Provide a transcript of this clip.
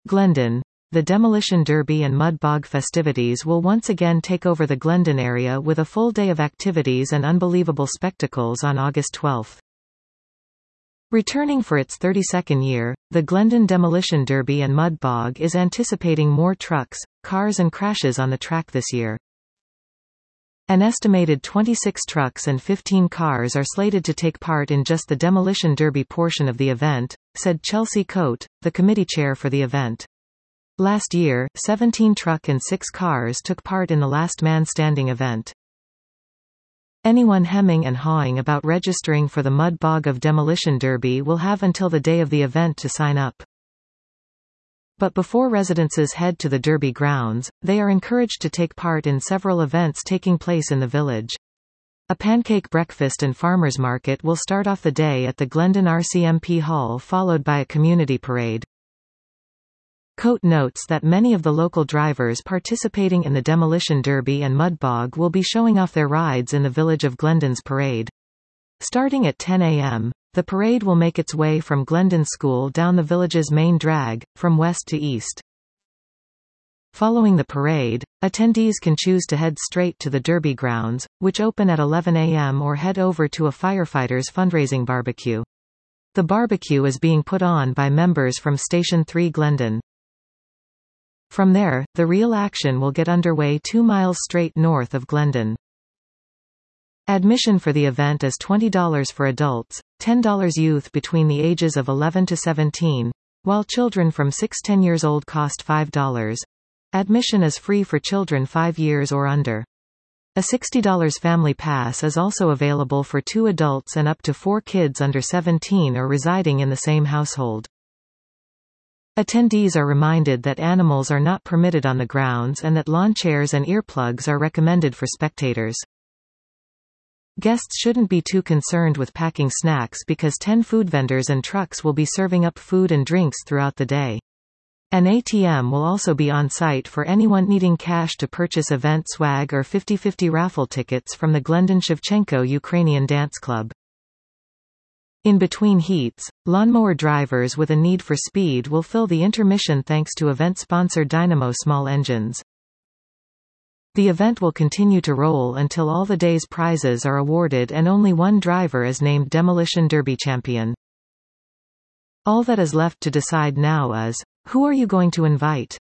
Glendon. The Demolition Derby and Mud Bog festivities will once again take over the Glendon area with a full day of activities and unbelievable spectacles on August 12. Returning for its 32nd year, the Glendon Demolition Derby and Mud Bog is anticipating more trucks, cars and crashes on the track this year. An estimated 26 trucks and 15 cars are slated to take part in just the Demolition Derby portion of the event, said Chelsea Coate, the committee chair for the event. Last year, 17 truck and 6 cars took part in the Last Man Standing event. Anyone hemming and hawing about registering for the Mud Bog of Demolition Derby will have until the day of the event to sign up. But before residents head to the Derby grounds, they are encouraged to take part in several events taking place in the village. A pancake breakfast and farmers market will start off the day at the Glendon RCMP Hall, followed by a community parade. Coate notes that many of the local drivers participating in the Demolition Derby and Mud Bog will be showing off their rides in the village of Glendon's parade. Starting at 10 a.m., the parade will make its way from Glendon School down the village's main drag, from west to east. Following the parade, attendees can choose to head straight to the Derby grounds, which open at 11 a.m. or head over to a firefighters fundraising barbecue. The barbecue is being put on by members from Station 3 Glendon. From there, the real action will get underway 2 miles straight north of Glendon. Admission for the event is $20 for adults, $10 youth between the ages of 11 to 17, while children from 6–10 years old cost $5. Admission is free for children 5 years or under. A $60 family pass is also available for 2 adults and up to 4 kids under 17 or residing in the same household. Attendees are reminded that animals are not permitted on the grounds and that lawn chairs and earplugs are recommended for spectators. Guests shouldn't be too concerned with packing snacks because 10 food vendors and trucks will be serving up food and drinks throughout the day. An ATM will also be on site for anyone needing cash to purchase event swag or 50/50 raffle tickets from the Glendon Shevchenko Ukrainian Dance Club. In between heats, lawnmower drivers with a need for speed will fill the intermission thanks to event sponsor Dynamo Small Engines. The event will continue to roll until all the day's prizes are awarded and only one driver is named Demolition Derby champion. All that is left to decide now is, who are you going to invite?